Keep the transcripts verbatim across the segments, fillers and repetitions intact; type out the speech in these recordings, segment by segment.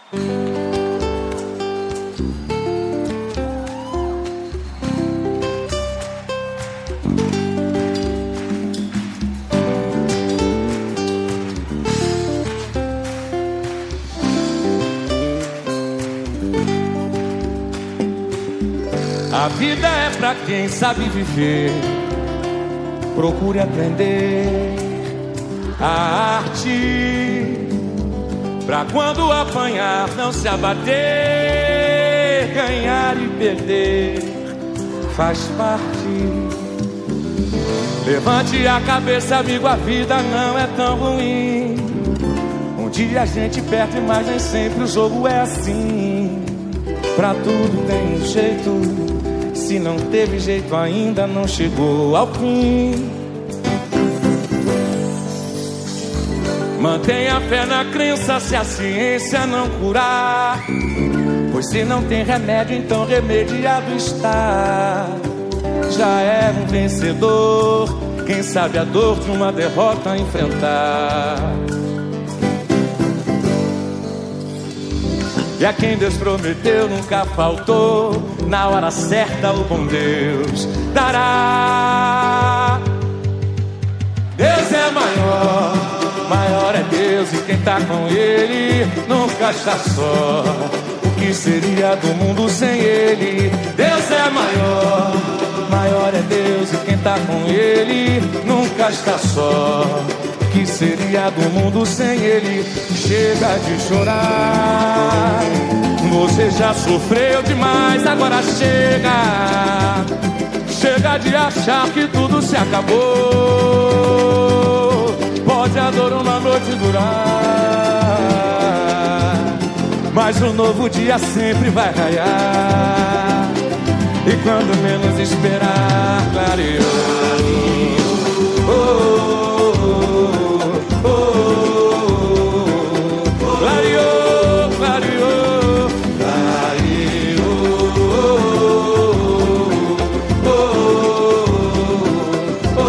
A vida é pra quem sabe viver. Procure aprender a arte, pra quando apanhar não se abater. Ganhar e perder faz parte. Levante a cabeça, amigo, a vida não é tão ruim. Um dia a gente perde, mas nem sempre o jogo é assim. Pra tudo tem um jeito. Se não teve jeito ainda, não chegou ao fim. Mantenha fé na crença se a ciência não curar, pois se não tem remédio, então remediado está. Já é um vencedor quem sabe a dor de uma derrota enfrentar. E a quem Deus prometeu nunca faltou, na hora certa o bom Deus dará. Deus é maior, maior é Deus, e quem tá com Ele nunca está só. O que seria do mundo sem Ele? Deus é maior, maior é Deus, e quem tá com Ele nunca está só. O que seria do mundo sem Ele? Chega de chorar, você já sofreu demais, agora chega. Chega de achar que tudo se acabou. Pode a dor uma noite durar, mas um novo dia sempre vai raiar. E quando menos esperar, clareou. Oh, oh, oh, oh. Clareou, clareou, clareou. Oh, oh, oh.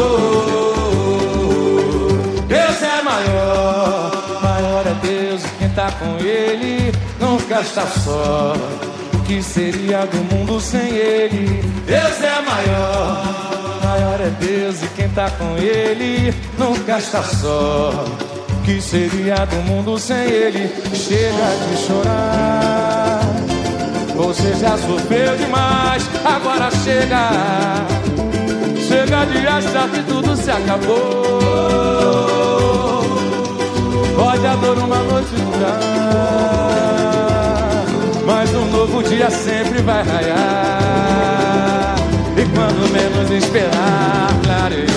Deus é maior, maior é Deus, e quem tá com Ele nunca está só. O que seria do mundo sem Ele? Deus é maior, maior é Deus, e quem tá com Ele nunca está só. O que seria do mundo sem Ele? Chega de chorar, você já sofreu demais, agora chega. Chega de achar que tudo se acabou. Pode a dor uma noite durar, mas um novo dia sempre vai raiar. E quando menos esperar, clareia.